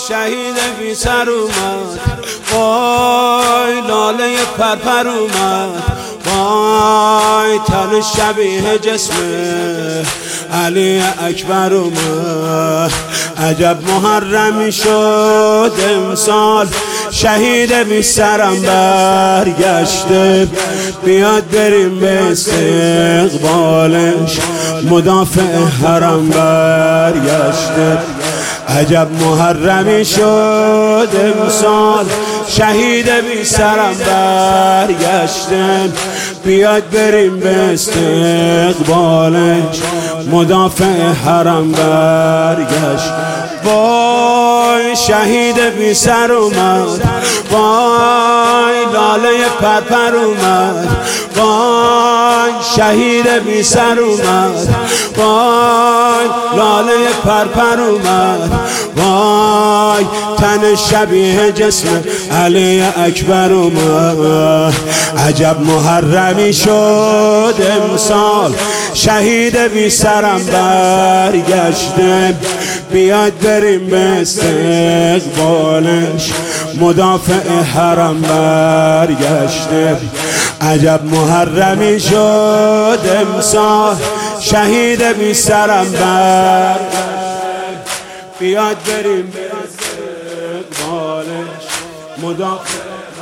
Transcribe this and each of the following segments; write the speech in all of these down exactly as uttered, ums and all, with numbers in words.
شهید بی سر اومد، وای لاله پرپر اومد، وای تن شبیه جسم علی اکبر اومد. عجب محرمی شد امسال، شهید بی سرم برگشته، بیاد بریم به استقبالش، مدافع حرم برگشته. عجب محرمی شد امسال، شهید بی سرم برگشته، بیاد بریم به استقبالش، مدافع حرم برگشت. وای شهید بی سر اومد، وای لاله پرپر اومد، وای شهید بی سر اومد، وای لاله پرپر اومد، وای تن شبیه جسم علی اکبر اومد. عجب محرمی شد امسال، شهید بی سرم برگشته، بیاد بریم به استقبالش، مدافع حرم برگشته. عجب محرمی شد امسال، شهید بی سرم برگشته، بیاد بریم به استقبالش، مدافع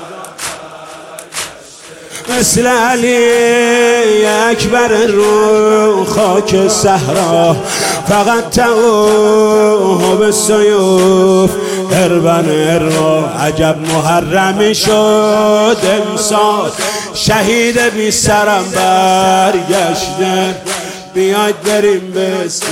مثل علی اکبر رو خاک صحرا، فقط توه سیوف اربن اروا. عجب محرمی شد امسال، شهید بی سرم برگشته، بیاید بریم به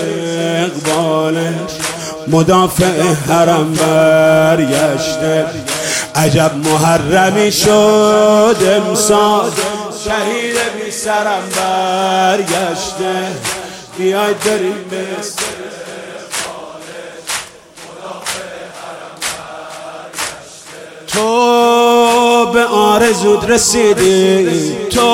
استقبالش، مدافع حرم برگشته. عجب محرمی شد امسال، شهید بی سرم برگشته، بیاید بریم به استقبالش، مدافع حرم برگشته. تو به آرزوت رسیدی، تو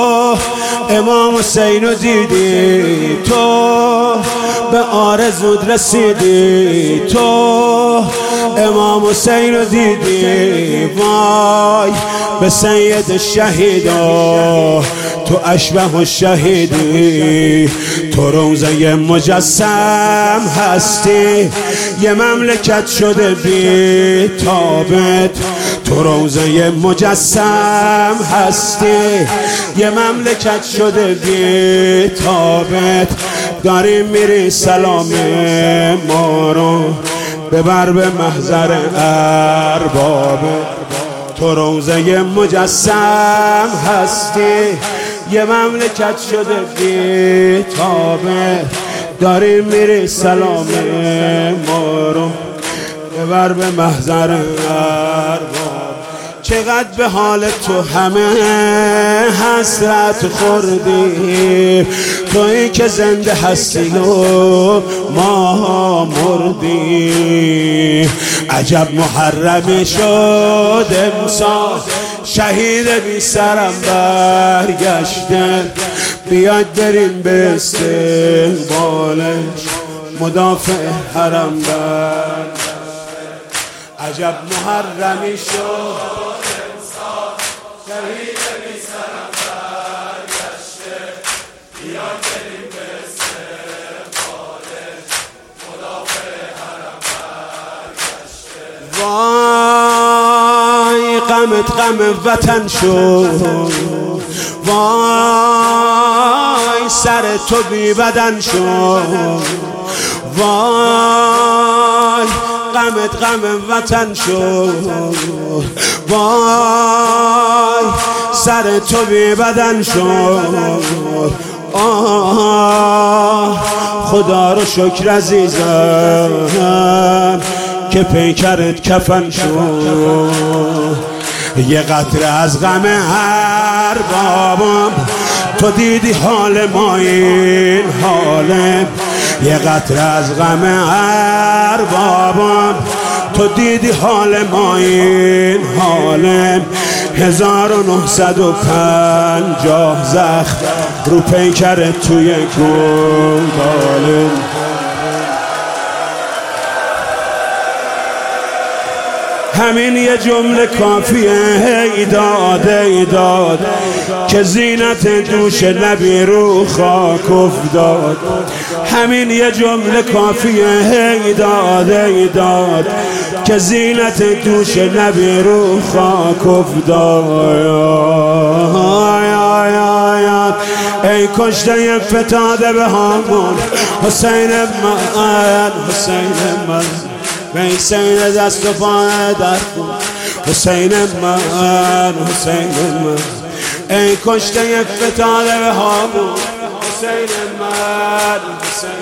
امام حسین رو دیدی، تو به آرزوت رسیدی، تو امام حسین رو دیدی. وای به سید الشهیدا، تو اشبه الشهیدی، تو روضه مجسم هستی، یه مملکت شده بی تابت. تو روضه مجسم هستی، یه مملکت شده بی تابت. داریم میری سلام ما رو ببر به محضر اربابه. تو روضه مجسم هستی، یه مملکت شده بی تابه. داریم میری سلام ما رو ببر به محضر اربابه. چقدر به حال تو همه حسرت خوردی، تویی که زنده هستی و ما مردی. عجب محرمی شد امسال، شهید بی سرم برگشته، بیاد بریم به استقبالش، مدافع حرم برگشته. عجب محرمی شد امسال، شهید بی سرم برگشته، بیاد بریم به استقبالش، مدافع حرم برگشته. وای غمت غم وطن شد، وای سر تو بی بدن شد، وای غمت غم وطن شد، وای سر تو بی بدن شد. آه خدا رو شکر عزیزم که پیکرت کفن شد. یه قطره از غم هر بابم، تو دیدی حال ما این حاله. یه قطره از غم هر بابم، تو دیدی حال ما این حاله. هزار و نهصد و پنجاه زخم رو پیکرت توی گلباله. همین یه جمله کافیه ای داد ای داد که زینت دوش نبی رو خاک افتاد. همین یه جمله کافیه ای داد ای داد که زینت دوش نبی رو خاک افتاد. ای کشته فتاده به هامون حسین من، حسین من حسین دست و پای در کن حسین من، حسین من ای کشته فتاده به هامون حسین من، حسین